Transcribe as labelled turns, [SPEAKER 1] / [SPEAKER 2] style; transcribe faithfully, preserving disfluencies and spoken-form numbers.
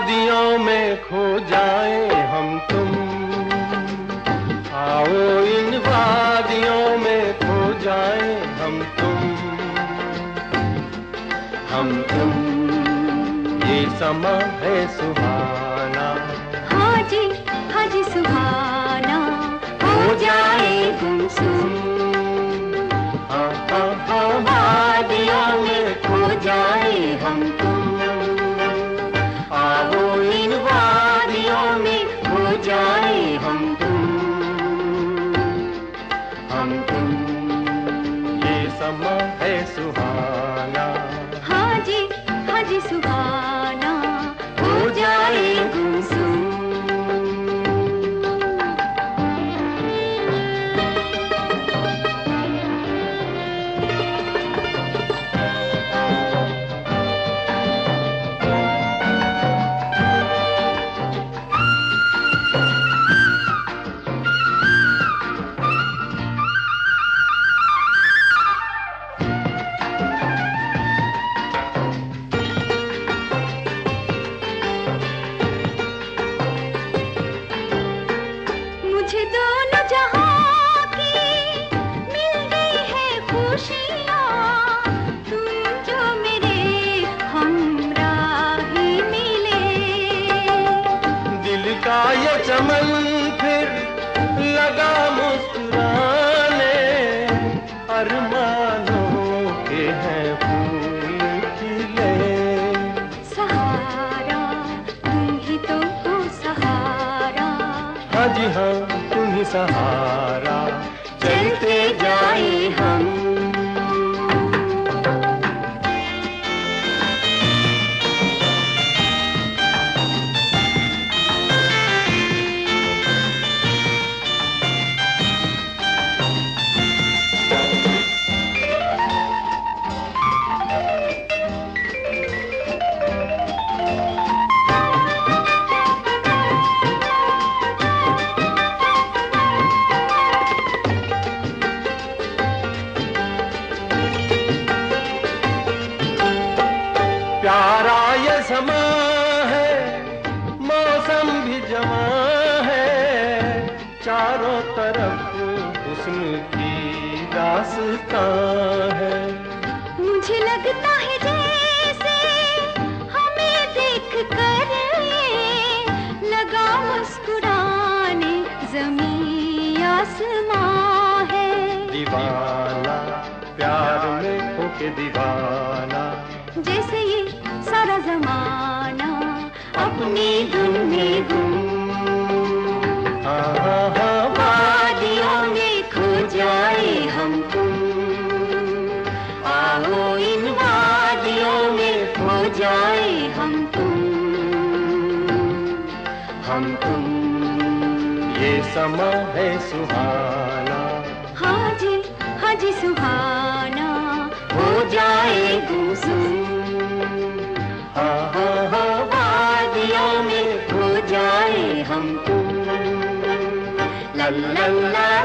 [SPEAKER 1] वादियों में खो जाए हम तुम, आओ इन वादियों में खो जाए हम तुम, हम तुम। ये समा है सुहाना,
[SPEAKER 2] हाँ जी हाँ जी सुहाना, हो जाए गुमसुम।
[SPEAKER 1] हाँ हाँ हाँ वादियों में खो जाए हम तुम, आओ इन वादियों में खो जाए हम तुम, हम तुम। ये समा है सुहाना,
[SPEAKER 2] हाँ जी हाँ जी सुहाना, हो जाए गुमसुम। मुझे दोनों जहां की मिल गई है खुशियाँ, तुम जो मेरे हमराही मिले।
[SPEAKER 1] दिल का ये चमन फिर लगा मुस्कुराने, अरमानों के हैं फूल खिले।
[SPEAKER 2] सहारा तुम ही तो हो सहारा,
[SPEAKER 1] हाँ जी हाँ तुम ही सहारा, चलते जाए हम। प्यारा ये समा है, मौसम भी जवा है, चारों तरफ हुस्न की दास्तां है।
[SPEAKER 2] मुझे लगता है जैसे हमें देख कर ये लगा मुस्कुराने ज़मीं आसमां है।
[SPEAKER 1] दीवाना प्यार में होके दीवाना,
[SPEAKER 2] जैसे ये सारा जमाना अपनी धुन में गुम।
[SPEAKER 1] हाँ हाँ हाँ
[SPEAKER 2] वादियों में खो जाए हम तुम, आओ इन वादियों में खो जाए हम तुम,
[SPEAKER 1] हम तुम। ये समा है सुहाना,
[SPEAKER 2] हाँ जी हाँ जी सुहाना, हो जाए गुमसुम।
[SPEAKER 1] हाँ हाँ हाँ
[SPEAKER 2] वादियों में खो जाए हम तुम, ला ला ला